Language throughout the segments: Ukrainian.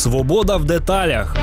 Свобода в деталях.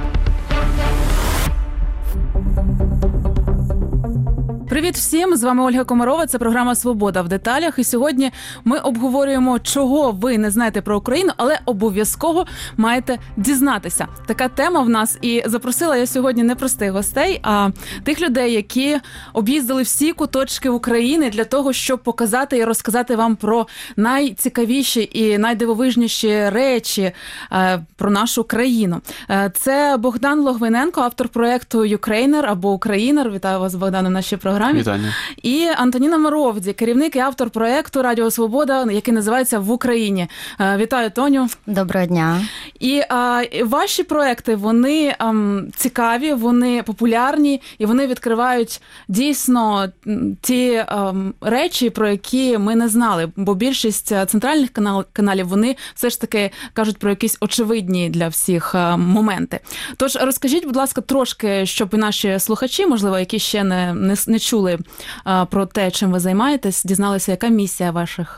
Привіт всім! З вами Ольга Комарова, це програма «Свобода в деталях». І сьогодні ми обговорюємо, чого ви не знаєте про Україну, але обов'язково маєте дізнатися. Така тема в нас. І запросила я сьогодні не простих гостей, а тих людей, які об'їздили всі куточки України для того, щоб показати і розказати вам про найцікавіші і найдивовижніші речі про нашу країну. Це Богдан Логвиненко, автор проєкту «Юкрейнер» або «Українер». Вітаю вас, Богдан, у нашій програмі. Вітання. І Антоніна Моровді, керівник і автор проєкту «Радіо Свобода», який називається «В Україні». Вітаю, Тоню. Доброго дня. І ваші проєкти, вони цікаві, вони популярні, і вони відкривають дійсно ті речі, про які ми не знали. Бо більшість центральних каналів, вони все ж таки кажуть про якісь очевидні для всіх моменти. Тож розкажіть, будь ласка, трошки, щоб і наші слухачі, можливо, які ще не чули про те, чим ви займаєтесь, дізналися, яка місія ваших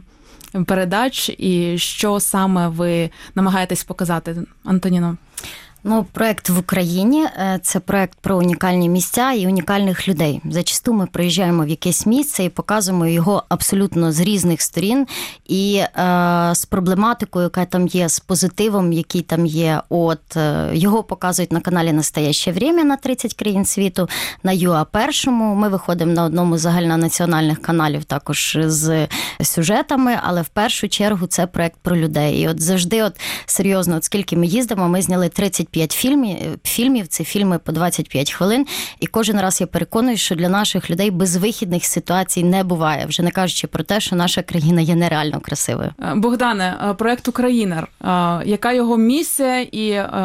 передач і що саме ви намагаєтесь показати. Антоніно. Проект в Україні – це проект про унікальні місця і унікальних людей. Зачасту ми приїжджаємо в якесь місце і показуємо його абсолютно з різних сторін. І з проблематикою, яка там є, з позитивом, який там є. Його показують на каналі «Настояще время» на 30 країн світу, на UA1. Ми виходимо на одному з загальнонаціональних каналів також з сюжетами, але в першу чергу це проект про людей. І завжди, серйозно, скільки ми їздимо, ми зняли 35 фільмів, це фільми по 25 хвилин, і кожен раз я переконуюсь, що для наших людей безвихідних ситуацій не буває, вже не кажучи про те, що наша країна є нереально красивою. Богдане, проект «Українер», яка його місія і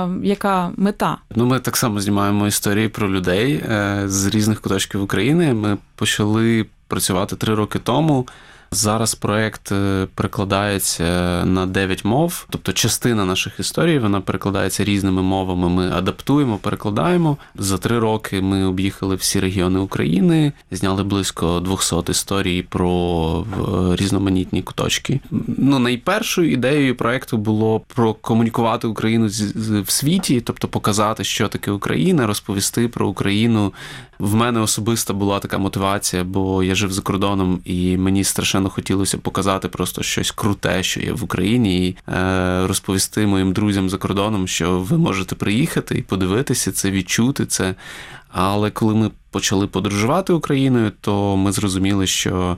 яка мета? Ми так само знімаємо історії про людей з різних куточків України. Ми почали працювати 3 роки тому. Зараз проєкт перекладається на 9 мов, тобто частина наших історій, вона перекладається різними мовами, ми адаптуємо, перекладаємо. За 3 роки ми об'їхали всі регіони України, зняли близько 200 історій про різноманітні куточки. Найпершою ідеєю проєкту було прокомунікувати Україну в світі, тобто показати, що таке Україна, розповісти про Україну. В мене особисто була така мотивація, бо я жив за кордоном і мені страшенно хотілося показати просто щось круте, що є в Україні, і розповісти моїм друзям за кордоном, що ви можете приїхати і подивитися це, відчути це. Але коли ми почали подорожувати Україною, то ми зрозуміли, що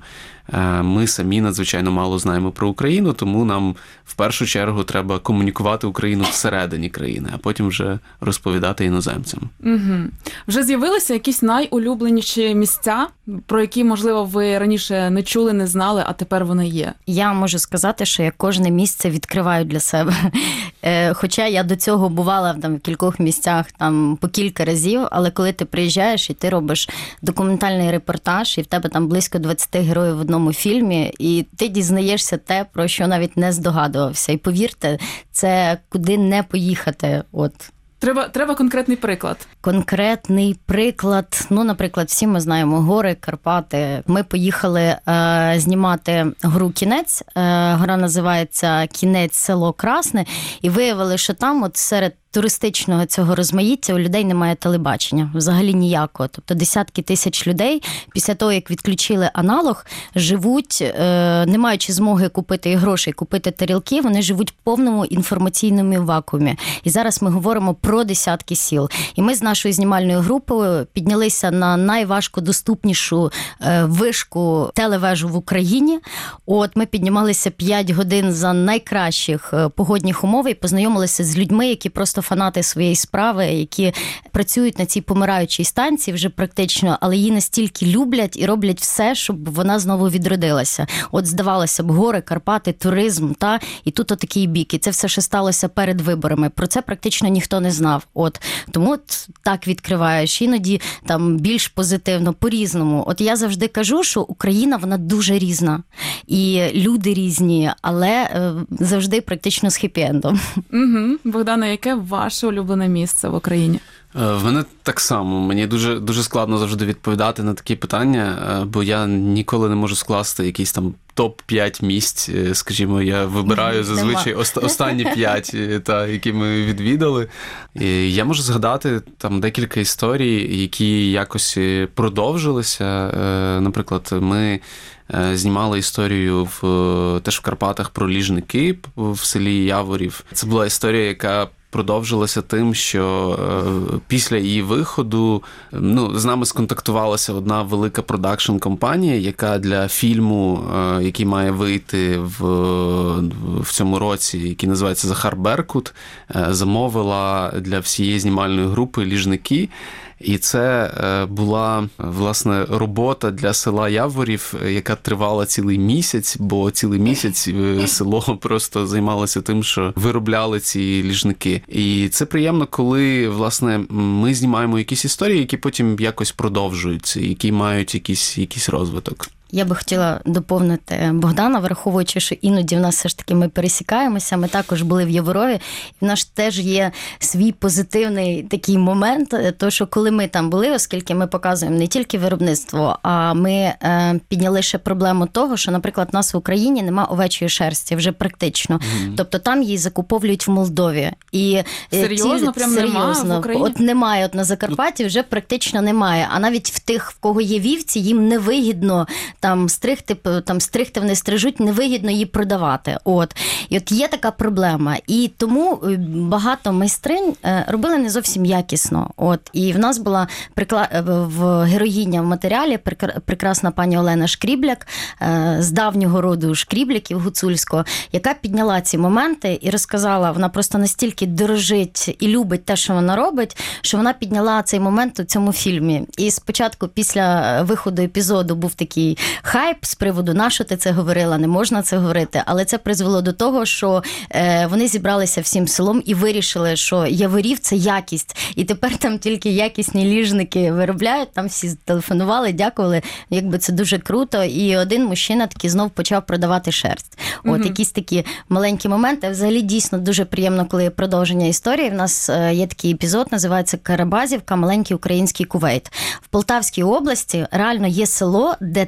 ми самі надзвичайно мало знаємо про Україну, тому нам в першу чергу треба комунікувати Україну всередині країни, а потім вже розповідати іноземцям. Угу. Вже з'явилися якісь найулюбленіші місця, про які, можливо, ви раніше не чули, не знали, а тепер вони є? Я можу сказати, що я кожне місце відкриваю для себе. Хоча я до цього бувала в кількох місцях по кілька разів, але коли ти приїжджаєш і ти робиш документальний репортаж, і в тебе там близько 20 героїв в одному фільмі, і ти дізнаєшся те, про що навіть не здогадувався. І повірте, це куди не поїхати. Треба конкретний приклад. Конкретний приклад. Наприклад, всі ми знаємо гори, Карпати. Ми поїхали знімати гру «Кінець». Гра називається «Кінець. Село Красне». І виявили, що там серед туристичного цього розмаїття у людей немає телебачення. Взагалі ніякого. Тобто десятки тисяч людей після того, як відключили аналог, живуть, не маючи змоги купити і грошей, купити тарілки, вони живуть в повному інформаційному вакуумі. І зараз ми говоримо про десятки сіл. І ми з нашою знімальною групою піднялися на найважкодоступнішу вишку телевежу в Україні. Ми піднімалися 5 годин за найкращих погодних умов і познайомилися з людьми, які просто фанати своєї справи, які працюють на цій помираючій станції вже практично, але її настільки люблять і роблять все, щоб вона знову відродилася. Здавалося б, гори, Карпати, туризм, і тут такий бік. І це все ще сталося перед виборами. Про це практично ніхто не знав. Тому так відкриваєш. Іноді більш позитивно, по-різному. Я завжди кажу, що Україна, вона дуже різна. І люди різні, але завжди практично з хеппі-ендом. Угу. Богдане, яке ваше улюблене місце в Україні? В мене так само. Мені дуже, дуже складно завжди відповідати на такі питання, бо я ніколи не можу скласти якийсь там топ-5 місць, скажімо, я вибираю зазвичай останні 5, які ми відвідали. І я можу згадати там декілька історій, які якось продовжилися. Наприклад, ми знімали історію теж в Карпатах про ліжники в селі Яворів. Це була історія, яка продовжилася тим, що після її виходу з нами сконтактувалася одна велика продакшн-компанія, яка для фільму, який має вийти в цьому році, який називається «Захар Беркут», замовила для всієї знімальної групи ліжники. І це була, власне, робота для села Яворів, яка тривала цілий місяць, бо цілий місяць село просто займалося тим, що виробляли ці ліжники. І це приємно, коли, власне, ми знімаємо якісь історії, які потім якось продовжуються, які мають якийсь розвиток. Я би хотіла доповнити Богдана, враховуючи, що іноді в нас все ж таки ми пересікаємося, ми також були в Яворові, і в нас теж є свій позитивний такий момент, то що коли ми там були, оскільки ми показуємо не тільки виробництво, а ми підняли ще проблему того, що, наприклад, в нас в Україні нема овечої шерсті вже практично. Тобто там її закуповують в Молдові. І серйозно? Прям немає в Україні? От немає, на Закарпатті вже практично немає. А навіть в тих, в кого є вівці, їм невигідно стригти вони стрижуть, невигідно її продавати. І от є така проблема. І тому багато майстринь робили не зовсім якісно. І в нас була героїня в матеріалі, прекрасна пані Олена Шкрібляк, з давнього роду Шкрібляків гуцульського, яка підняла ці моменти і розказала, вона просто настільки дорожить і любить те, що вона робить, що вона підняла цей момент у цьому фільмі. І спочатку, після виходу епізоду, був такий хайп з приводу, на що ти це говорила, не можна це говорити, але це призвело до того, що вони зібралися всім селом і вирішили, що Яворів – це якість, і тепер там тільки якісні ліжники виробляють, там всі телефонували, дякували, якби це дуже круто, і один мужчина таки знов почав продавати шерсть. Якісь такі маленькі моменти, взагалі дійсно дуже приємно, коли є продовження історії. В нас є такий епізод, називається Карабазівка, маленький український Кувейт. В Полтавській області реально є село, де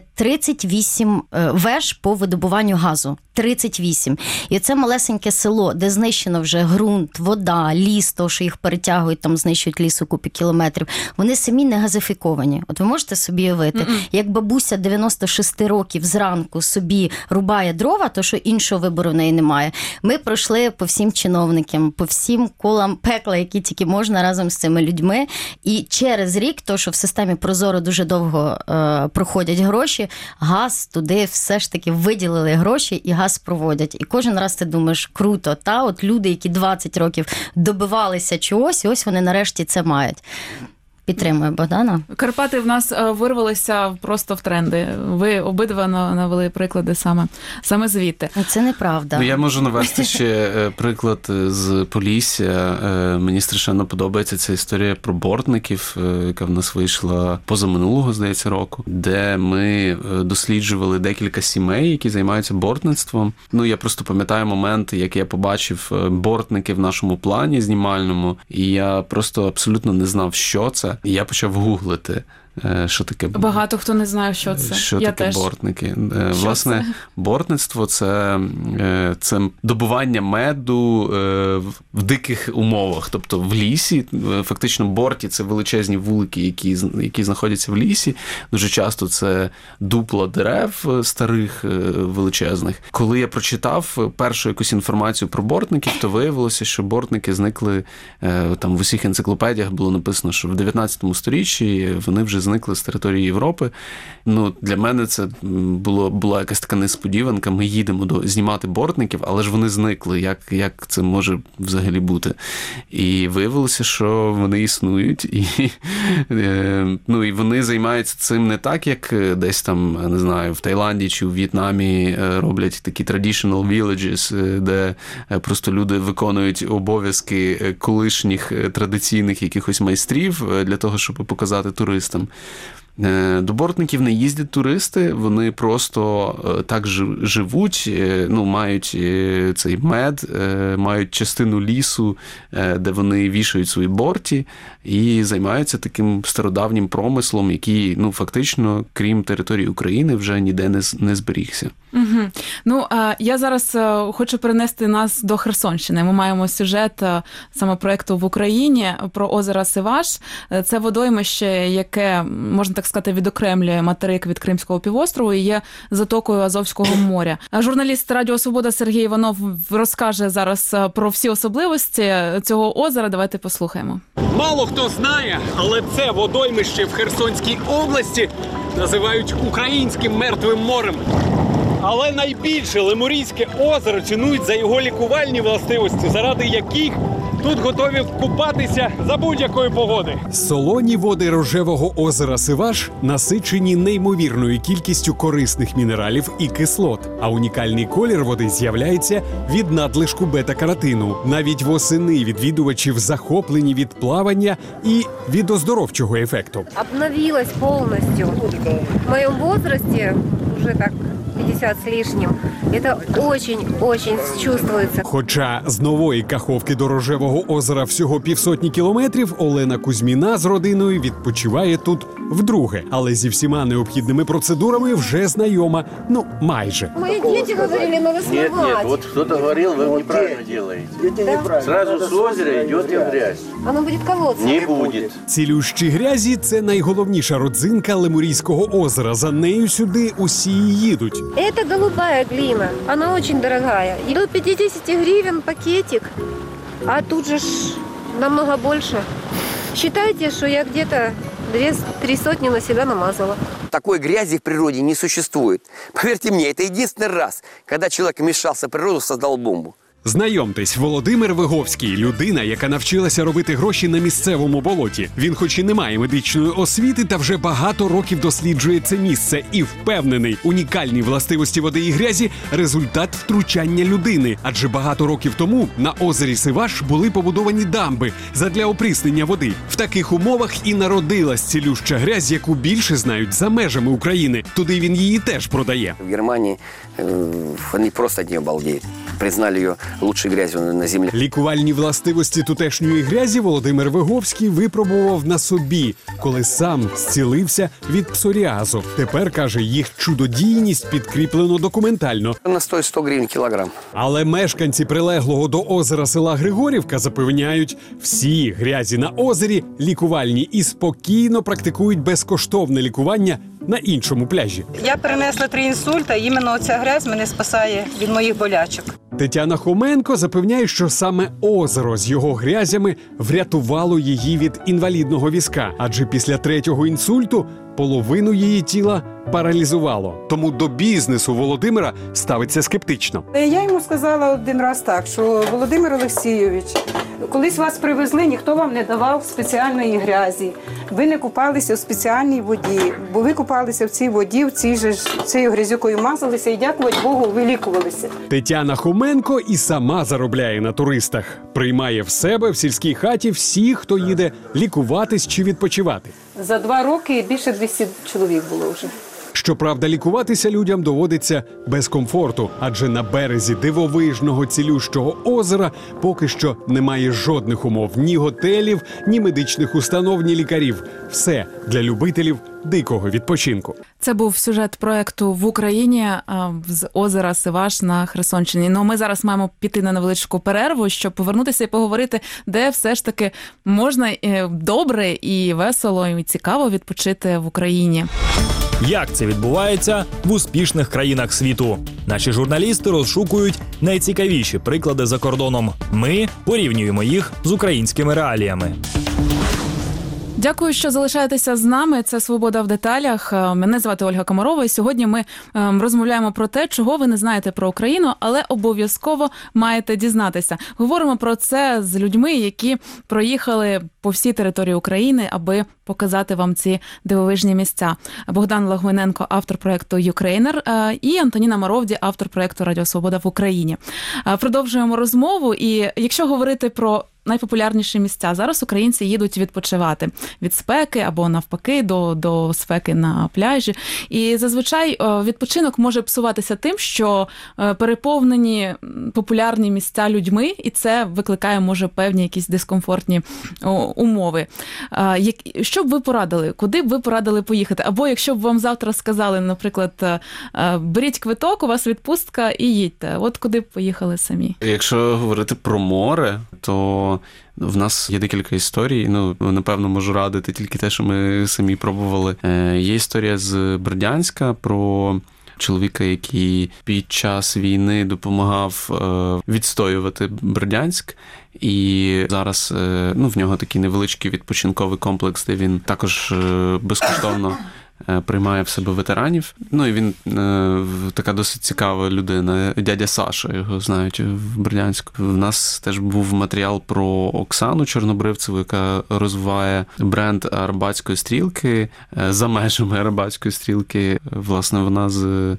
38 веж по видобуванню газу. 38. І це малесеньке село, де знищено вже ґрунт, вода, ліс, то, що їх перетягують, там знищують ліс у купі кілометрів. Вони самі не газифіковані. От ви можете собі уявити, як бабуся 96 років зранку собі рубає дрова, то що іншого вибору в неї немає. Ми пройшли по всім чиновникам, по всім колам пекла, які тільки можна, разом з цими людьми. І через рік, то що в системі Прозоро дуже довго проходять гроші, газ туди все ж таки виділили гроші і газ проводять. І кожен раз ти думаєш, круто, от люди, які 20 років добивалися чогось, і ось вони нарешті це мають. Підтримую Богдана. Карпати в нас вирвалися просто в тренди. Ви обидва навели приклади саме звідти. Це неправда. Я можу навести ще приклад з Полісся. Мені страшенно подобається ця історія про бортників, яка в нас вийшла позаминулого, здається, року, де ми досліджували декілька сімей, які займаються бортництвом. Я просто пам'ятаю момент, як я побачив бортники в нашому плані знімальному, і я просто абсолютно не знав, що це. І я почав гуглити, що таке... Багато хто не знає, що це. Що таке теж. Бортники. Власне, бортництво – це добування меду в диких умовах. Тобто в лісі, фактично борті – це величезні вулики, які знаходяться в лісі. Дуже часто це дупла дерев старих, величезних. Коли я прочитав першу якусь інформацію про бортників, то виявилося, що бортники зникли, там в усіх енциклопедіях було написано, що в 19 сторіччі вони вже зникли з території Європи. Для мене це була якась така несподіванка. Ми їдемо знімати бортників, але ж вони зникли. Як це може взагалі бути? І виявилося, що вони існують. І вони займаються цим не так, як десь там, не знаю, в Таїланді чи у В'єтнамі роблять такі traditional villages, де просто люди виконують обов'язки колишніх традиційних якихось майстрів для того, щоб показати туристам. До Бортників не їздять туристи, вони просто так живуть, мають цей мед, мають частину лісу, де вони вішають свої борті і займаються таким стародавнім промислом, який, фактично, крім території України, вже ніде не зберігся. Угу. Я зараз хочу перенести нас до Херсонщини. Ми маємо сюжет саме проєкту в Україні про озеро Сиваш. Це водоймище, яке, можна так сказати, відокремлює материк від Кримського півострову і є затокою Азовського моря. Журналіст Радіо Свобода Сергій Іванов розкаже зараз про всі особливості цього озера. Давайте послухаємо. Мало хто знає, але це водоймище в Херсонській області називають українським мертвим морем. Але найбільше Лемурійське озеро цінують за його лікувальні властивості, заради яких тут готові купатися за будь-якої погоди. Солоні води рожевого озера Сиваш насичені неймовірною кількістю корисних мінералів і кислот, а унікальний колір води з'являється від надлишку бета-каротину. Навіть восени відвідувачів захоплені від плавання і від оздоровчого ефекту. Обновилась повністю. В моєму возрасті вже так 50 з лишнім. Це дуже чувствується. Хоча з Нової Каховки до Рожевого озера всього 500 кілометрів, Олена Кузьміна з родиною відпочиває тут вдруге. Але зі всіма необхідними процедурами вже знайома. Майже. Мої діти говорили, надо смивати. Нет, вот кто-то говорил, вы неправильно делаете. Сразу с озера идет грязь. Воно буде колоться. Не будет. Цілющі грязі – це найголовніша родзинка Лемурійського озера. За нею сюди усі і їдуть. Это голубая глина. Она очень дорогая. И до 50 гривен пакетик. А тут же ж намного больше. Считайте, что я где-то 2-3 сотни на себя намазала. Такой грязи в природе не существует. Поверьте мне, это единственный раз, когда человек вмешался в природу, создал бомбу. Знайомтесь, Володимир Виговський – людина, яка навчилася робити гроші на місцевому болоті. Він хоч і не має медичної освіти, та вже багато років досліджує це місце і впевнений, унікальні властивості води і грязі – результат втручання людини. Адже багато років тому на озері Сиваш були побудовані дамби задля опріснення води. В таких умовах і народилась цілюща грязь, яку більше знають за межами України. Туди він її теж продає. В Германии они просто от нее балдеют. Признали ее лучшей грязью на земле. Лікувальні властивості тутешньої грязі Володимир Виговський випробував на собі, коли сам зцілився від псоріазу. Тепер, каже, їх чудодійність підкріплено документально. Она стоит 100 гривен килограмм. Але мешканці прилеглого до озера села Григорівка запевняють, всі грязі на озері лікувальні і спокійно практикують безкоштовне лікування на іншому пляжі. Я перенесла 3 інсульти, іменно ця грязь мене спасає від моїх болячок. Тетяна Хоменко запевняє, що саме озеро з його грязями врятувало її від інвалідного візка, адже після 3-го інсульту половину її тіла паралізувало. Тому до бізнесу Володимира ставиться скептично. Я йому сказала один раз так, що Володимир Олексійович, колись вас привезли, ніхто вам не давав спеціальної грязі. Ви не купалися в спеціальній воді, бо ви купалися в цій воді, в цій же цією грязюкою мазалися і, дякувати Богу, вилікувалися. Тетяна Хоменко і сама заробляє на туристах. Приймає в себе в сільській хаті всіх, хто їде лікуватись чи відпочивати. За 2 роки більше 200 чоловік було вже. Щоправда, лікуватися людям доводиться без комфорту, адже на березі дивовижного цілющого озера поки що немає жодних умов – ні готелів, ні медичних установ, ні лікарів. Все для любителів дикого відпочинку. Це був сюжет проєкту в Україні з озера Сиваш на Херсонщині. Ми зараз маємо піти на невеличку перерву, щоб повернутися і поговорити, де все ж таки можна добре і весело, і цікаво відпочити в Україні. Як це відбувається в успішних країнах світу? Наші журналісти розшукують найцікавіші приклади за кордоном. Ми порівнюємо їх з українськими реаліями. Дякую, що залишаєтеся з нами. Це «Свобода в деталях». Мене звати Ольга Комарова. І сьогодні ми розмовляємо про те, чого ви не знаєте про Україну, але обов'язково маєте дізнатися. Говоримо про це з людьми, які проїхали по всій території України, аби показати вам ці дивовижні місця. Богдан Лагвиненко, автор проєкту «Юкрейнер», і Антоніна Маровді, автор проєкту «Радіо Свобода в Україні». Продовжуємо розмову. І якщо говорити про найпопулярніші місця. Зараз українці їдуть відпочивати від спеки або навпаки до спеки на пляжі. І зазвичай відпочинок може псуватися тим, що переповнені популярні місця людьми, і це викликає, може, певні якісь дискомфортні умови. Що б ви порадили? Куди б ви порадили поїхати? Або якщо б вам завтра сказали, наприклад, беріть квиток, у вас відпустка і їдьте. От куди б поїхали самі? Якщо говорити про море, то в нас є декілька історій. Напевно, можу радити тільки те, що ми самі пробували. Є історія з Бердянська про чоловіка, який під час війни допомагав відстоювати Бердянськ. І зараз в нього такий невеличкий відпочинковий комплекс, де він також безкоштовно приймає в себе ветеранів. І він така досить цікава людина. Дядя Саша, його знають в Бердянську. В нас теж був матеріал про Оксану Чорнобривцеву, яка розвиває бренд Арабатської стрілки за межами Арабатської стрілки. Власне, вона з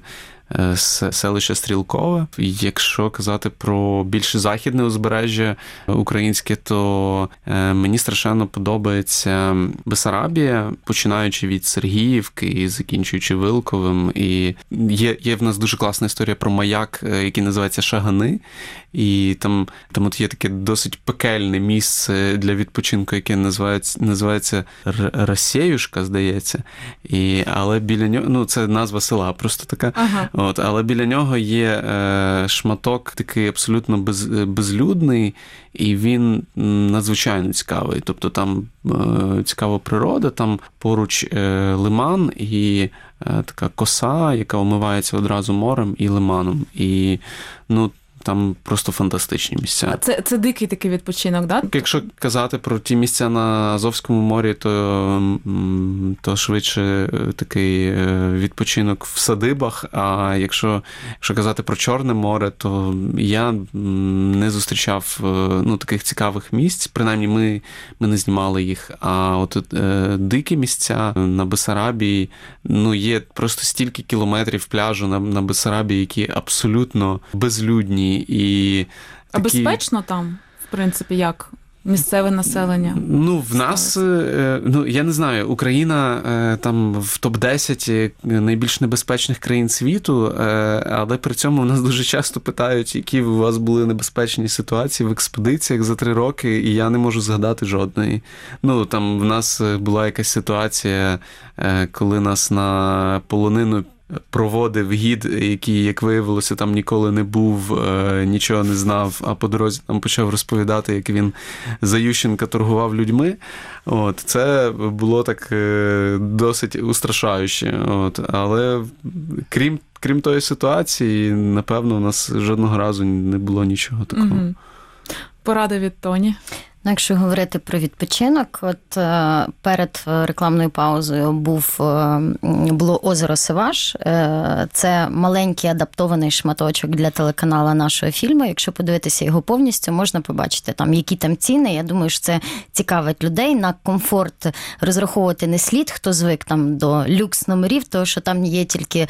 селище Стрілкове. Якщо казати про більш західне узбережжя українське, то мені страшенно подобається Бессарабія, починаючи від Сергіївки і закінчуючи Вилковим. І є в нас дуже класна історія про маяк, який називається Шагани. І там от є таке досить пекельне місце для відпочинку, яке називається Расєюшка, здається. Але біля нього, це назва села просто така. Ага. Але біля нього є шматок такий абсолютно безлюдний, і він надзвичайно цікавий. Тобто там цікава природа, там поруч лиман і така коса, яка омивається одразу морем і лиманом. І, там просто фантастичні місця. Це дикий такий відпочинок, так? Да? Якщо казати про ті місця на Азовському морі, то швидше такий відпочинок в садибах. А якщо казати про Чорне море, то я не зустрічав таких цікавих місць. Принаймні, ми не знімали їх. А от дикі місця на Бессарабії, є просто стільки кілометрів пляжу на Бессарабії, які абсолютно безлюдні. А безпечно там, в принципі, як місцеве населення? В нас, я не знаю, Україна там в топ-10 найбільш небезпечних країн світу, але при цьому в нас дуже часто питають, які у вас були небезпечні ситуації в експедиціях за 3 роки, і я не можу згадати жодної. Там в нас була якась ситуація, коли нас на полонину проводив гід, який, як виявилося, там ніколи не був, нічого не знав, а по дорозі там почав розповідати, як він за Ющенка торгував людьми. Це було так досить устрашающе. Але крім тої ситуації, напевно, у нас жодного разу не було нічого такого. Угу. Поради від Тоні. Якщо говорити про відпочинок, перед рекламною паузою було озеро Сиваш. Це маленький адаптований шматочок для телеканала нашого фільму. Якщо подивитися його повністю, можна побачити, які там ціни. Я думаю, що це цікавить людей. На комфорт розраховувати не слід, хто звик до люкс-номерів, тому що там є тільки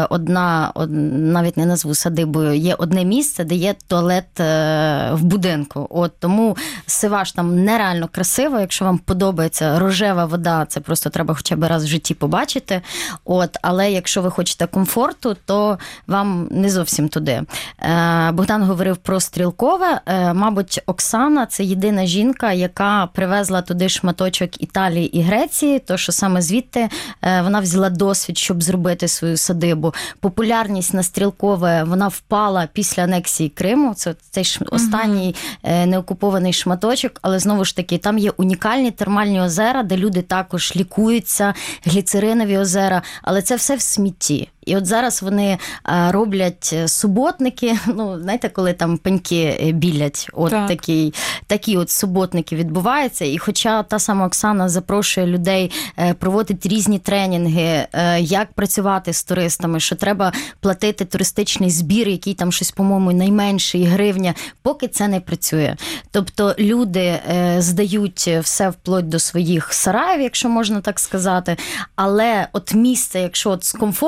навіть не назву садибою, є одне місце, де є туалет в будинку. Тому Сиваш там нереально красиво, якщо вам подобається рожева вода, це просто треба хоча б раз в житті побачити. Але якщо ви хочете комфорту, то вам не зовсім туди. Богдан говорив про Стрілкове. Мабуть, Оксана – це єдина жінка, яка привезла туди шматочок Італії і Греції, то що саме звідти вона взяла досвід, щоб зробити свою садибу. Популярність на Стрілкове, вона впала після анексії Криму. Це цей останній неокупований шматочок. Але, знову ж таки, там є унікальні термальні озера, де люди також лікуються, гліцеринові озера, але це все в смітті. І зараз вони роблять суботники, знаєте, коли там пеньки білять, такі суботники відбуваються. І хоча та сама Оксана запрошує людей, проводить різні тренінги, як працювати з туристами, що треба платити туристичний збір, який там щось, по-моєму, найменший, гривня, поки це не працює. Тобто люди здають все вплоть до своїх сараїв, якщо можна так сказати, але місце, якщо з комфортом,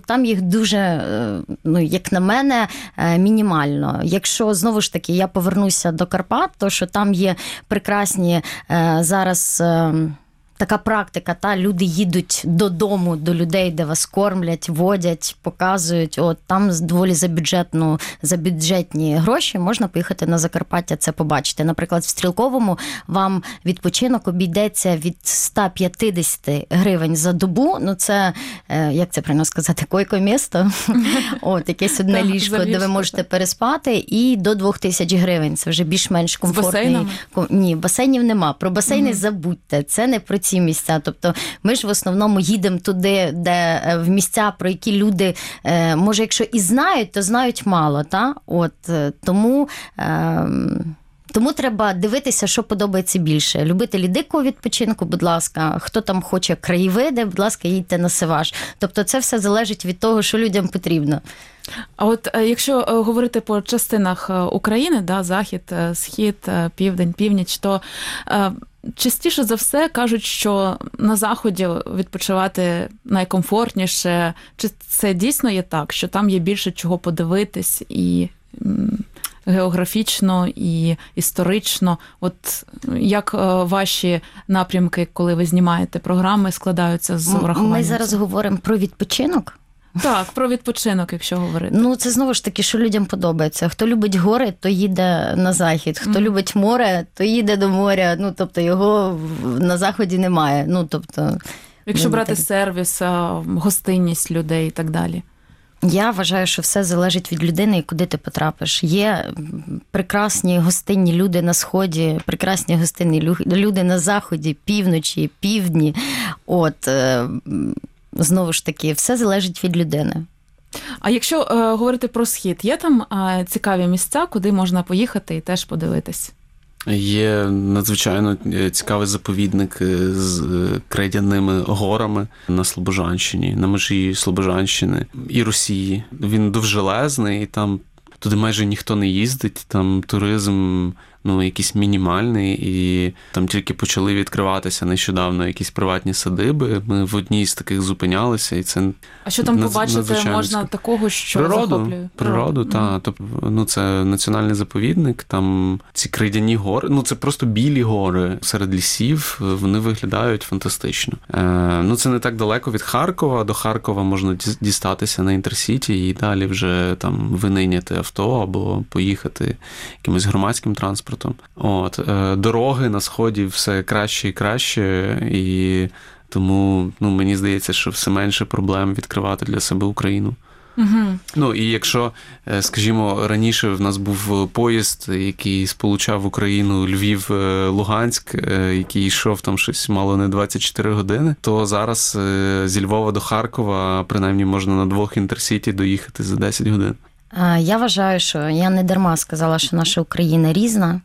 там їх дуже, ну, як на мене, мінімально. Якщо, знову ж таки, я повернуся до Карпат, то що там є прекрасні зараз... Така практика, люди їдуть додому до людей, де вас кормлять, водять, показують. От там доволі за бюджетні гроші можна поїхати на Закарпаття, це побачити. Наприклад, в Стрілковому вам відпочинок обійдеться від 150 гривень за добу. Ну це, як це правильно сказати, койко-місто. От, якесь одне ліжко, де ви можете переспати, і до 2000 гривень. Це вже більш-менш комфортний. Ні, басейнів нема. Про басейни забудьте. Це не про ці місця. Тобто ми ж в основному їдемо туди, де в місця, про які люди, може, якщо і знають, то знають мало. Та? От, тому треба дивитися, що подобається більше. Любителі дикого відпочинку, будь ласка, хто там хоче краєвиди, будь ласка, їдьте на Севаш. Тобто це все залежить від того, що людям потрібно. А от якщо говорити по частинах України, да, захід, схід, південь, північ, то частіше за все кажуть, що на Заході відпочивати найкомфортніше. Чи це дійсно є так, що там є більше чого подивитись і географічно, і історично? От як ваші напрямки, коли ви знімаєте програми, складаються з урахуванням? Ми зараз говоримо про відпочинок. Так, про відпочинок, якщо говорити. Ну, це знову ж таки, що людям подобається. Хто любить гори, то їде на захід. Хто любить море, то їде до моря. Ну, тобто, його на Заході немає. Ну, тобто... Якщо брати сервіс, гостинність людей і так далі. Я вважаю, що все залежить від людини і куди ти потрапиш. Є прекрасні гостинні люди на Сході, прекрасні гостинні люди на Заході, півночі, півдні. От... Знову ж таки, все залежить від людини. А якщо говорити про Схід, є там цікаві місця, куди можна поїхати і теж подивитись? Є надзвичайно цікавий заповідник з крейдяними горами на Слобожанщині, на межі Слобожанщини і Росії. Він довжелезний, і там туди майже ніхто не їздить, там туризм якийсь мінімальний, і там тільки почали відкриватися нещодавно якісь приватні садиби. Ми в одній з таких зупинялися, і це... А що там побачити можна такого, що захоплює? Природу, так. Тобто, це національний заповідник, там ці крейдяні гори, це просто білі гори серед лісів, вони виглядають фантастично. Це не так далеко від Харкова, до Харкова можна дістатися на Інтерсіті і далі вже там винайняти авто або поїхати якимось громадським транспортом. Дороги на Сході все краще і краще, і тому мені здається, що все менше проблем відкривати для себе Україну. Угу. І якщо, скажімо, раніше в нас був поїзд, який сполучав Україну Львів-Луганськ, який йшов там щось мало не 24 години, то зараз зі Львова до Харкова принаймні можна на 2 інтерсіті доїхати за 10 годин. Я вважаю, що я не дарма сказала, що наша Україна різна.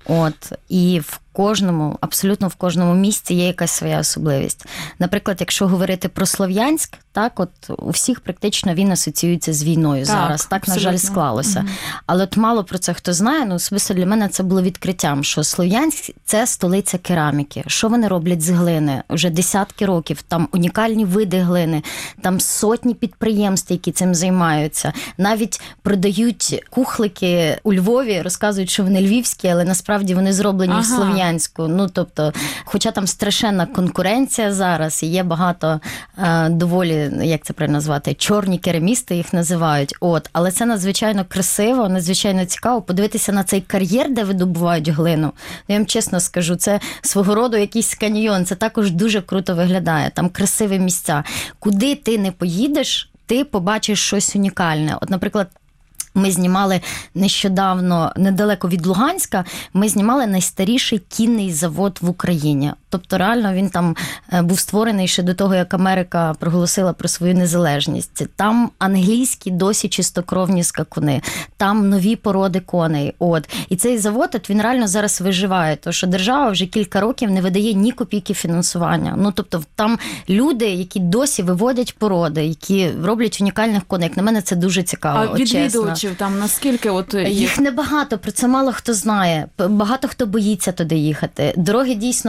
І абсолютно в кожному місці є якась своя особливість. Наприклад, якщо говорити про Слов'янськ, у всіх практично він асоціюється з війною зараз. Так, на жаль, склалося. Але мало про це хто знає, особисто для мене це було відкриттям, що Слов'янськ – це столиця кераміки. Що вони роблять з глини? Вже десятки років. Там унікальні види глини, там сотні підприємств, які цим займаються. Навіть продають кухлики у Львові, розказують, що вони львівські, але насправді вони зроблені в Слов'янську. Тобто, хоча там страшенна конкуренція зараз, і є багато доволі, як це правильно назвати, чорні керамісти їх називають. Але це надзвичайно красиво, надзвичайно цікаво подивитися на цей кар'єр, де видобувають глину. Я вам чесно скажу, це свого роду якийсь каньйон, це також дуже круто виглядає, там красиві місця. Куди ти не поїдеш, ти побачиш щось унікальне. Наприклад, ми знімали нещодавно, недалеко від Луганська, ми знімали найстаріший кінний завод в Україні. Тобто, реально, він там був створений ще до того, як Америка проголосила про свою незалежність. Там англійські досі чистокровні скакуни, там нові породи коней. І цей завод, він реально зараз виживає, тому що держава вже кілька років не видає ні копійки фінансування. Тобто, там люди, які досі виводять породи, які роблять унікальних коней. Як на мене, це дуже цікаво, чесно. А відвідувачів там наскільки? Їх небагато, про це мало хто знає. Багато хто боїться туди їхати. Дороги дійсно вони стають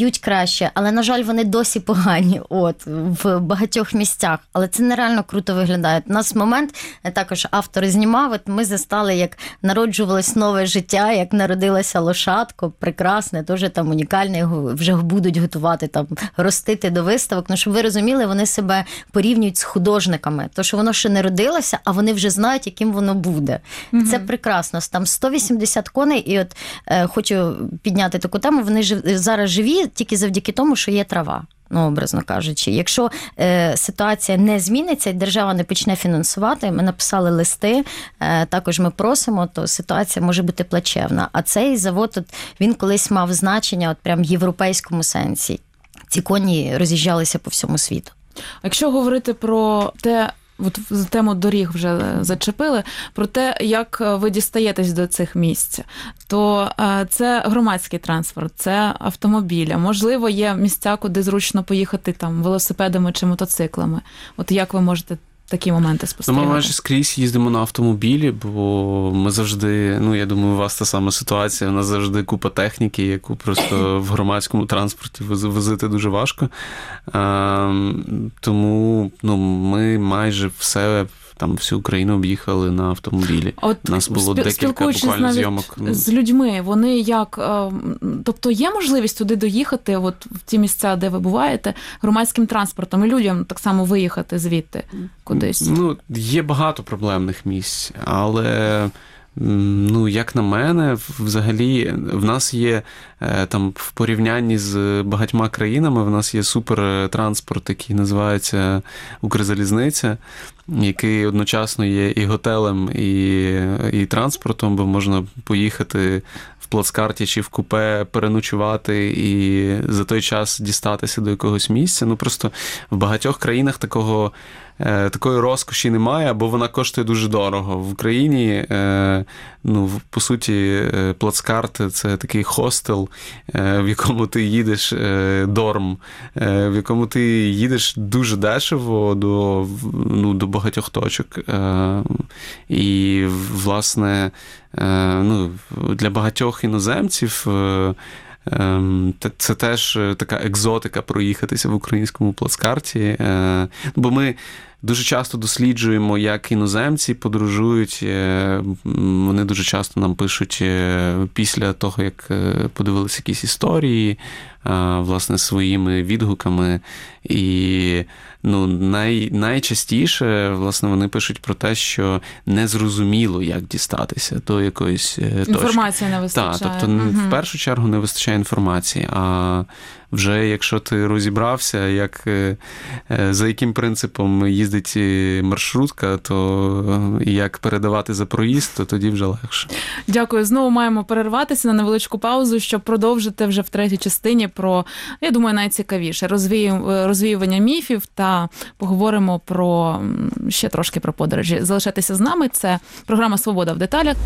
стають краще, але, на жаль, вони досі погані в багатьох місцях. Але це нереально круто виглядає. У нас момент, також автор знімав, ми застали, як народжувалось нове життя, як народилася лошадка, прекрасне, дуже там унікальне, вже будуть готувати, там, ростити до виставок. Щоб ви розуміли, вони себе порівнюють з художниками. То, що воно ще не родилося, а вони вже знають, яким воно буде. Це прекрасно. Там 180 коней, і хочу підняти таку тему, вони зараз живі тільки завдяки тому, що є трава. Образно кажучи. Якщо ситуація не зміниться і держава не почне фінансувати, ми написали листи, також ми просимо, то ситуація може бути плачевна. А цей завод, він колись мав значення прям в європейському сенсі. Ці коні роз'їжджалися по всьому світу. Якщо говорити про те, тему доріг вже зачепили, про те, як ви дістаєтесь до цих місць, то це громадський транспорт, це автомобілі. Можливо, є місця, куди зручно поїхати там велосипедами чи мотоциклами. Як ви можете такі моменти спостерігати? Ми майже скрізь їздимо на автомобілі, бо ми завжди, я думаю, у вас та сама ситуація, у нас завжди купа техніки, яку просто в громадському транспорті возити дуже важко. Тому ми майже всю Україну об'їхали на автомобілі. У нас було декілька буквально зйомок. З людьми, вони як... Тобто є можливість туди доїхати, в ті місця, де ви буваєте, громадським транспортом, і людям так само виїхати звідти кудись? Є багато проблемних місць, але... як на мене, взагалі, в нас є в порівнянні з багатьма країнами, в нас є супертранспорт, який називається Укрзалізниця, який одночасно є і готелем, і транспортом, бо можна поїхати в плацкарті чи в купе, переночувати і за той час дістатися до якогось місця. Просто в багатьох країнах такої розкоші немає, або вона коштує дуже дорого. В Україні, по суті, плацкарт – це такий хостел, в якому ти їдеш, дорм, в якому ти їдеш дуже дешево до багатьох точок. І, власне, для багатьох іноземців це теж така екзотика проїхатися в українському плацкарті. Бо ми дуже часто досліджуємо, як іноземці подорожують. Вони дуже часто нам пишуть після того, як подивилися якісь історії, власне, своїми відгуками. І найчастіше, власне, вони пишуть про те, що незрозуміло, як дістатися до якоїсь точки. Інформації не вистачає. Так, тобто в першу чергу не вистачає інформації, а вже якщо ти розібрався, за яким принципом їздить маршрутка, то як передавати за проїзд, то тоді вже легше. Дякую. Знову маємо перерватися на невеличку паузу, щоб продовжити вже в третій частині про, я думаю, найцікавіше розвіювання міфів та поговоримо ще трошки про подорожі. Залишайтеся з нами. Це програма «Свобода в деталях».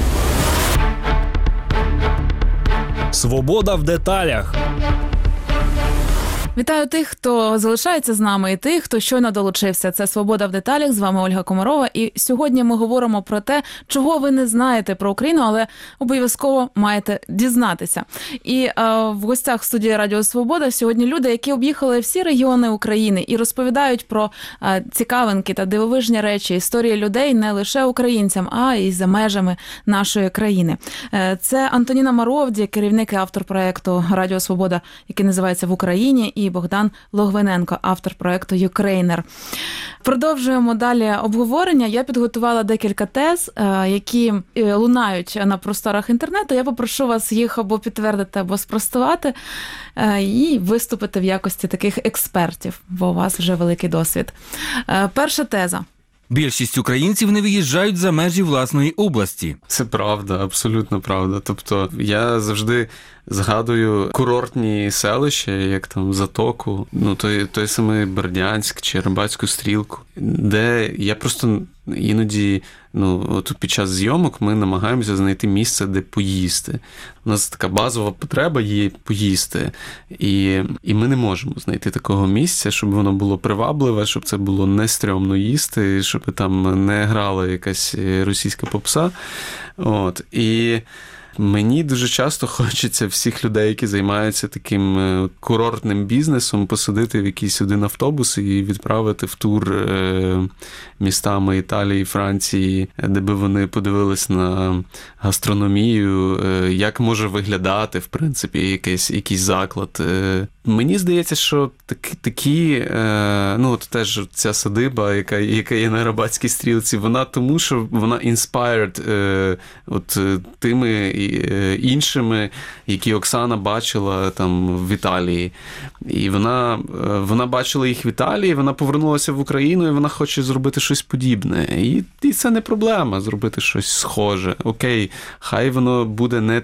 Свобода в деталях. Вітаю тих, хто залишається з нами, і тих, хто щойно долучився. Це «Свобода в деталях», з вами Ольга Комарова. І сьогодні ми говоримо про те, чого ви не знаєте про Україну, але обов'язково маєте дізнатися. І в гостях студії Радіо Свобода сьогодні люди, які об'їхали всі регіони України і розповідають про цікавинки та дивовижні речі, історії людей не лише українцям, а й за межами нашої країни. Це Антоніна Маровді, керівник і автор проєкту Радіо Свобода, який називається «В Україні», і Богдан Логвиненко, автор проєкту «Юкрейнер». Продовжуємо далі обговорення. Я підготувала декілька тез, які лунають на просторах інтернету. Я попрошу вас їх або підтвердити, або спростувати і виступити в якості таких експертів, бо у вас вже великий досвід. Перша теза. Більшість українців не виїжджають за межі власної області. Це правда, абсолютно правда. Тобто я завжди згадую курортні селища, як там Затоку, той самий Бердянськ чи Рибацьку Стрілку, де я просто іноді, тут під час зйомок ми намагаємося знайти місце, де поїсти. У нас така базова потреба є поїсти. І ми не можемо знайти такого місця, щоб воно було привабливе, щоб це було не стрьомно їсти, щоб там не грала якась російська попса. І Мені дуже часто хочеться всіх людей, які займаються таким курортним бізнесом, посадити в якийсь один автобус і відправити в тур містами Італії, Франції, де би вони подивились на гастрономію, як може виглядати, в принципі, якийсь заклад. Мені здається, що такі, от теж ця садиба, яка є на Арабатській стрілці, вона тому, що вона inspired тими іншими, які Оксана бачила там в Італії. І вона бачила їх в Італії, вона повернулася в Україну, і вона хоче зробити щось подібне. І це не проблема зробити щось схоже. Окей, хай воно буде не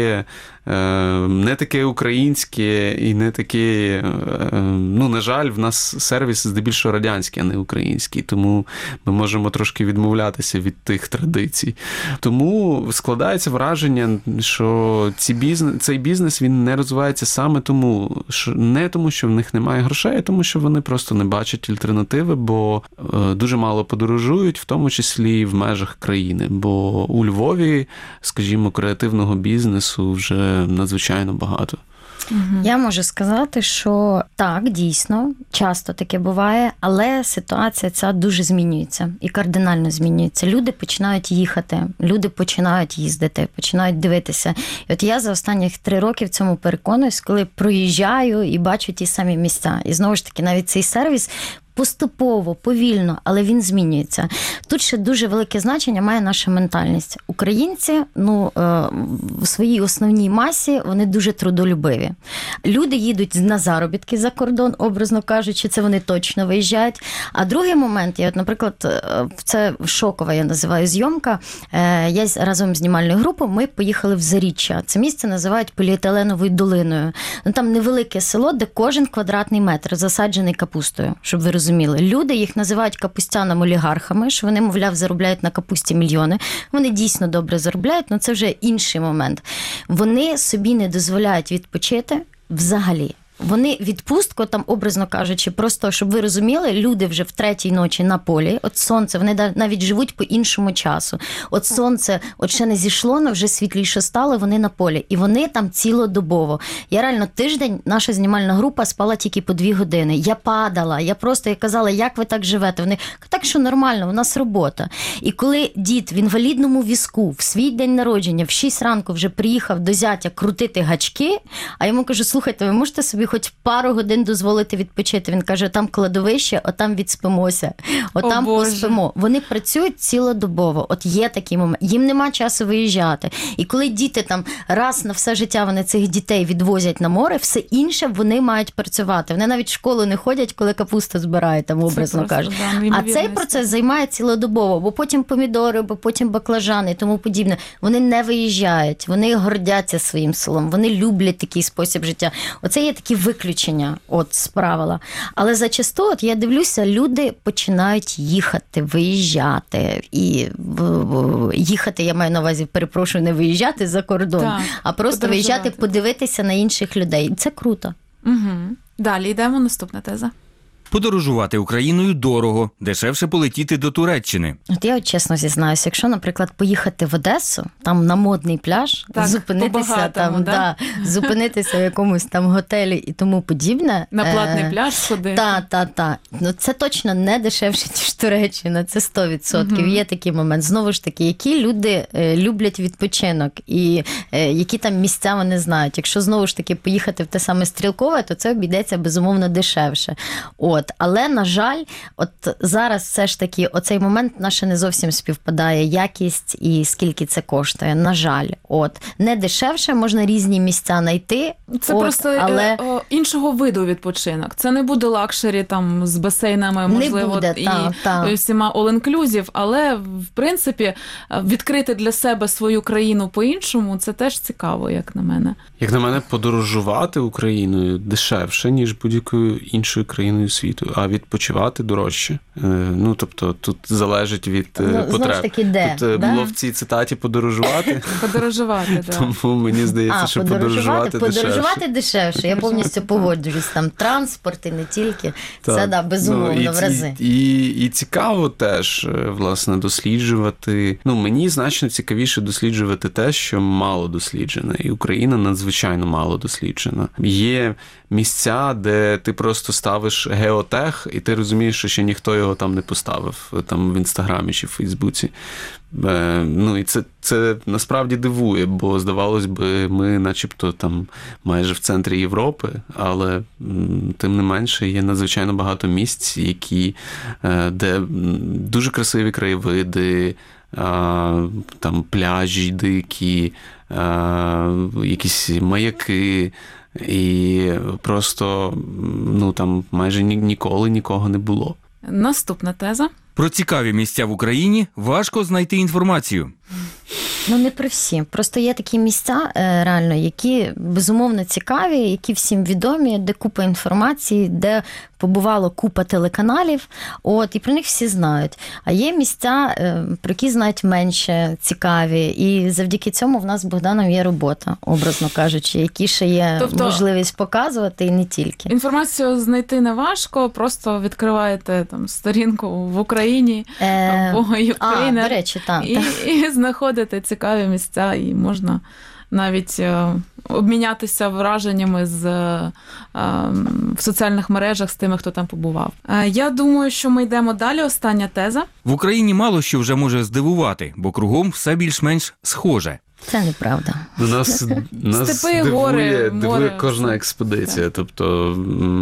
таке українське і не таке, на жаль, в нас сервіс здебільшого радянський, а не український, тому ми можемо трошки відмовлятися від тих традицій. Тому складається враження, що цей бізнес, він не розвивається саме тому, що в них немає грошей, а тому, що вони просто не бачать альтернативи, бо дуже мало подорожують, в тому числі в межах країни. Бо у Львові, скажімо, креативного бізнесу вже надзвичайно багато. Я можу сказати, що так, дійсно, часто таке буває, але ситуація ця дуже змінюється і кардинально змінюється. Люди починають їхати, люди починають їздити, починають дивитися. І от я за останніх 3 роки в цьому переконуюсь, коли проїжджаю і бачу ті самі місця. І знову ж таки, навіть цей сервіс поступово, повільно, але він змінюється. Тут ще дуже велике значення має наша ментальність. Українці, в своїй основній масі, вони дуже трудолюбиві. Люди їдуть на заробітки за кордон, образно кажучи, це вони точно виїжджають. А другий момент, наприклад, це шокова, я називаю, зйомка. Я разом з знімальною групою, ми поїхали в Заріччя. Це місце називають поліетиленовою долиною. Там невелике село, де кожен квадратний метр засаджений капустою, щоб ви розуміли. Люди їх називають капустянами-олігархами, що вони, мовляв, заробляють на капусті мільйони. Вони дійсно добре заробляють, але це вже інший момент. Вони собі не дозволяють відпочити взагалі. Вони відпустку, там, образно кажучи, просто, щоб ви розуміли, люди вже в 3-й ночі на полі, от сонце, вони навіть живуть по іншому часу. От сонце, от ще не зійшло, але вже світліше стало, вони на полі. І вони там цілодобово. Я реально тиждень, наша знімальна група спала тільки по 2 години. Я падала, я казала, як ви так живете? Вони, так що нормально, у нас робота. І коли дід в інвалідному візку в свій день народження в 6 ранку вже приїхав до зятя крутити гачки, а йому кажу, слухайте, ви можете собі хоч пару годин дозволити відпочити. Він каже, там кладовище, отам відспимося, отам поспимо. Вони працюють цілодобово. От є такий момент. Їм нема часу виїжджати. І коли діти там раз на все життя вони цих дітей відвозять на море, все інше вони мають працювати. Вони навіть в школу не ходять, коли капусту збирають, там образно кажуть. А цей процес займає цілодобово, бо потім помідори, бо потім баклажани і тому подібне. Вони не виїжджають, вони гордяться своїм селом, вони люблять такий спосіб життя. Оце є такі виключення з правила. Але зачасту, я дивлюся, люди починають їхати, виїжджати. І їхати, я маю на увазі, перепрошую, не виїжджати за кордон, а просто виїжджати, подивитися на інших людей. Це круто. Угу. Далі йдемо, наступна теза. Подорожувати Україною дорого, дешевше полетіти до Туреччини. От я чесно зізнаюся, якщо, наприклад, поїхати в Одесу, там на модний пляж, зупинитися там, зупинитися в якомусь там готелі і тому подібне. На платний пляж сходити. Так. Це точно не дешевше, ніж Туреччина, це 100%. Є такий момент. Знову ж таки, які люди люблять відпочинок і які там місця вони знають. Якщо знову ж таки поїхати в те саме Стрілкове, то це обійдеться безумовно дешевше. Але, на жаль, зараз все ж таки оцей момент наше не зовсім співпадає, якість і скільки це коштує, на жаль. Не дешевше, можна різні місця знайти. Це просто іншого виду відпочинок. Це не буде лакшері там з басейнами, можливо, і всіма all-inclusive, але, в принципі, відкрити для себе свою країну по-іншому, це теж цікаво, як на мене. Як на мене, подорожувати Україною дешевше, ніж будь-якою іншою країною світу. світу, а відпочивати дорожче. Ну, тобто, тут залежить від потреб. Знову ж таки, де? Тут було в цій цитаті подорожувати. Подорожувати, так. Тому мені здається, що подорожувати дешевше. Подорожувати дешевше, я повністю погоджуюсь. Там транспорт і не тільки. Це, да, безумовно, в рази. І цікаво теж, власне, досліджувати. Ну, мені значно цікавіше досліджувати те, що мало досліджено. І Україна надзвичайно мало досліджена. Є місця, де ти просто ставиш геотех, і ти розумієш, що ще ніхто його там не поставив, там в Інстаграмі чи в Фейсбуці. Ну, і це насправді дивує, бо, здавалось би, ми начебто там майже в центрі Європи, але тим не менше є надзвичайно багато місць, де дуже красиві краєвиди, там пляжі дикі, якісь маяки, і просто, ну, там майже ніколи нікого не було. Наступна теза. Про цікаві місця в Україні важко знайти інформацію. Ну, не про всі. Просто є такі місця, реально, які безумовно цікаві, які всім відомі, де купа інформації, де побувало купа телеканалів, і про них всі знають. А є місця, про які знають менше цікаві, і завдяки цьому в нас з Богданом є робота, образно кажучи, які ще є можливість показувати, і не тільки. Інформацію знайти не важко, просто відкриваєте там сторінку в Україні або Ukrainer, до речі, так. І знаходите цікаві місця, і можна навіть обмінятися враженнями в соціальних мережах з тими, хто там побував. Я думаю, що ми йдемо далі. Остання теза. В Україні мало що вже може здивувати, бо кругом все більш-менш схоже. Це неправда. Нас Степи, дивує море. кожна експедиція. Тобто,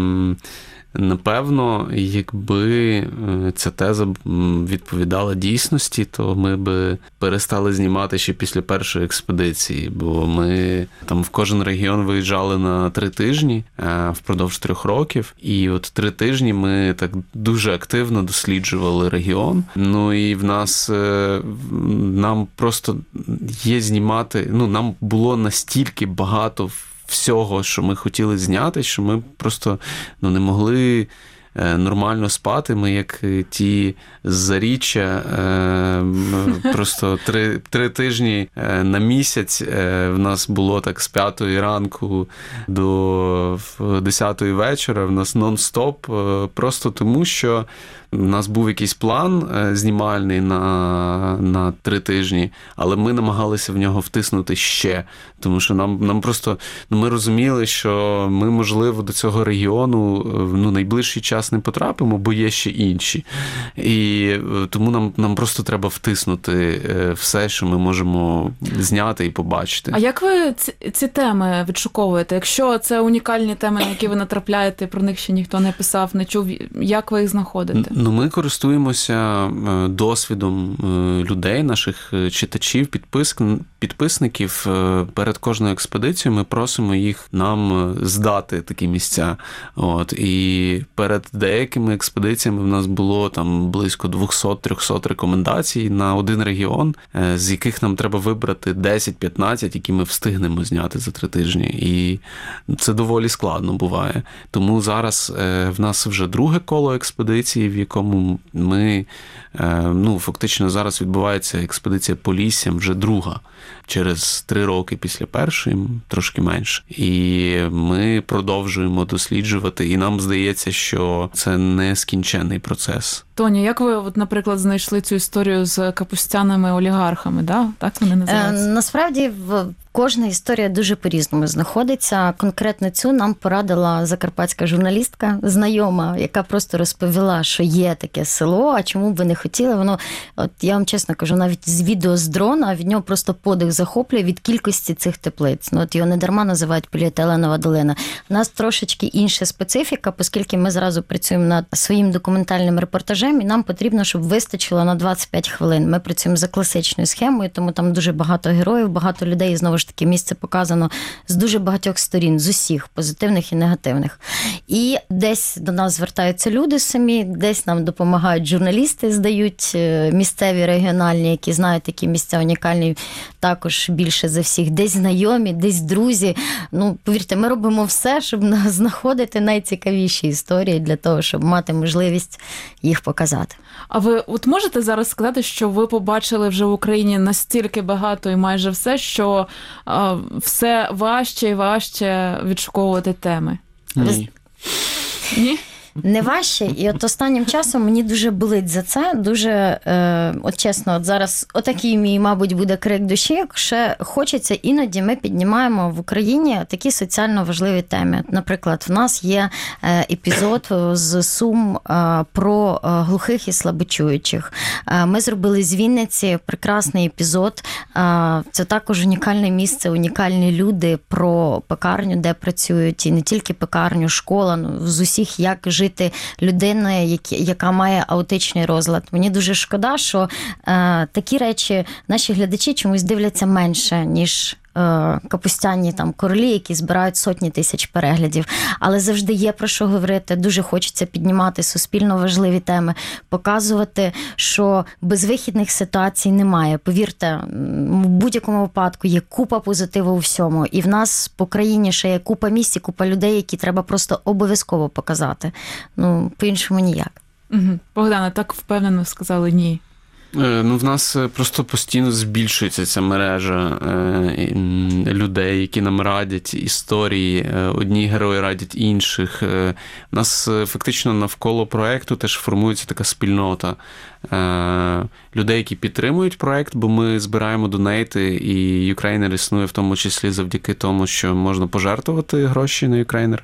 напевно, якби ця теза відповідала дійсності, то ми би перестали знімати ще після першої експедиції, бо ми там в кожен регіон виїжджали на 3 тижні впродовж 3 років, і от 3 тижні ми так дуже активно досліджували регіон. Ну і в нас, нам просто є знімати, ну нам було настільки багато всього, що ми хотіли зняти, що ми просто не могли нормально спати. Ми як ті заріччя, просто 3 тижні на місяць в нас було так з 5 ранку до 10 вечора, в нас нон-стоп, просто тому, що у нас був якийсь план знімальний на 3 тижні, але ми намагалися в нього втиснути ще, тому що нам просто, ми розуміли, що ми, можливо, до цього регіону найближчий час не потрапимо, бо є ще інші. І тому нам просто треба втиснути все, що ми можемо зняти і побачити. А як ви ці теми відшуковуєте? Якщо це унікальні теми, на які ви натрапляєте, про них ще ніхто не писав, не чув, як ви їх знаходите? Ми користуємося досвідом людей, наших читачів, підписників. Перед кожною експедицією ми просимо їх нам здати такі місця. І перед деякими експедиціями в нас було там близько 200-300 рекомендацій на один регіон, з яких нам треба вибрати 10-15, які ми встигнемо зняти за 3 тижні. І це доволі складно буває. Тому зараз в нас вже друге коло експедиції, в якому ми, фактично зараз відбувається експедиція Поліссям, вже друга, через 3 роки після першої, трошки менше. І ми продовжуємо досліджувати, і нам здається, що це нескінченний процес. Тоня, як ви, наприклад, знайшли цю історію з капустяними олігархами, да? Так вони називаються? Насправді, кожна історія дуже по-різному знаходиться. Конкретно цю нам порадила закарпатська журналістка, знайома, яка просто розповіла, що є таке село, а чому б ви не хотіли. Воно, я вам чесно кажу, навіть з відео з дрона, від нього просто подих захоплює від кількості цих теплиць. Його не дарма називають поліетиленова долина. У нас трошечки інша специфіка, оскільки ми зразу працюємо над своїм документальним репортажем, монтажем, і нам потрібно, щоб вистачило на 25 хвилин. Ми працюємо за класичною схемою, тому там дуже багато героїв, багато людей, і знову ж таки місце показано з дуже багатьох сторін, з усіх, позитивних і негативних. І десь до нас звертаються люди самі, десь нам допомагають журналісти, здають місцеві, регіональні, які знають, які місця унікальні, також більше за всіх. Десь знайомі, десь друзі. Ну, повірте, ми робимо все, щоб знаходити найцікавіші історії для того, щоб мати можливість їх показати. А ви от можете зараз сказати, що ви побачили вже в Україні настільки багато і майже все, що все важче і важче відшуковувати теми? Ні. Ні? Не важче, і от останнім часом мені дуже болить за це, дуже, от чесно, от зараз отакий мій, мабуть, буде крик душі, якщо хочеться, іноді ми піднімаємо в Україні такі соціально важливі теми. Наприклад, в нас є епізод з Сум про глухих і слабочуючих. Ми зробили з Вінниці прекрасний епізод, це також унікальне місце, унікальні люди про пекарню, де працюють, і не тільки пекарню, школа, ну, з усіх, як жити людиною, яка має аутичний розлад. Мені дуже шкода, що такі речі наші глядачі чомусь дивляться менше, ніж капустяні там королі, які збирають сотні тисяч переглядів. Але завжди є про що говорити. Дуже хочеться піднімати суспільно важливі теми, показувати, що безвихідних ситуацій немає. Повірте, в будь-якому випадку є купа позитиву у всьому. І в нас по країні ще є купа місць, купа людей, які треба просто обов'язково показати. Ну, по-іншому ніяк. Богдана, так впевнено сказали ні. Ну, в нас просто постійно збільшується ця мережа людей, які нам радять історії. Одні герої радять інших. У нас фактично навколо проєкту теж формується така спільнота людей, які підтримують проєкт, бо ми збираємо донейти, і Ukrainer існує в тому числі завдяки тому, що можна пожертвувати гроші на Ukrainer.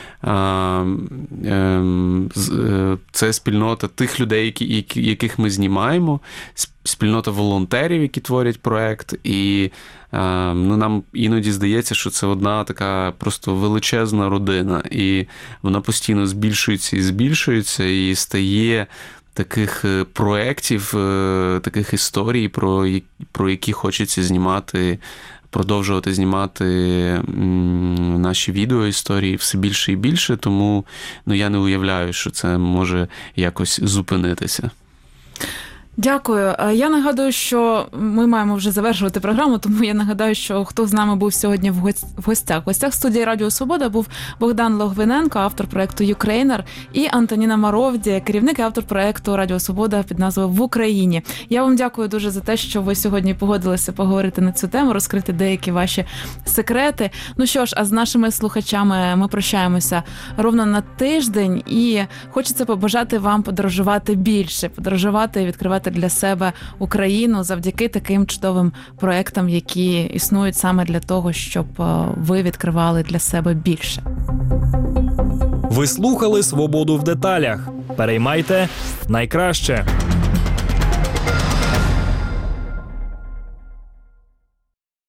Це спільнота тих людей, яких ми знімаємо, спільнота волонтерів, які творять проєкт, і ну, нам іноді здається, що це одна така просто величезна родина, і вона постійно збільшується і стає таких проєктів, таких історій, про які хочеться знімати, продовжувати знімати наші відеоісторії все більше і більше, тому я не уявляю, що це може якось зупинитися. Дякую. Я нагадую, що ми маємо вже завершувати програму, тому я нагадаю, що хто з нами був сьогодні в гостях. В гостях студії Радіо Свобода був Богдан Логвиненко, автор проєкту Ukrainer, і Антоніна Маровді, керівник і автор проєкту Радіо Свобода під назвою «В Україні». Я вам дякую дуже за те, що ви сьогодні погодилися поговорити на цю тему, розкрити деякі ваші секрети. Ну що ж, а з нашими слухачами ми прощаємося ровно на тиждень, і хочеться побажати вам подорожувати більше, подорожувати і відкривати для себе Україну завдяки таким чудовим проєктам, які існують саме для того, щоб ви відкривали для себе більше. Ви слухали «Свободу в деталях». Переймайте найкраще.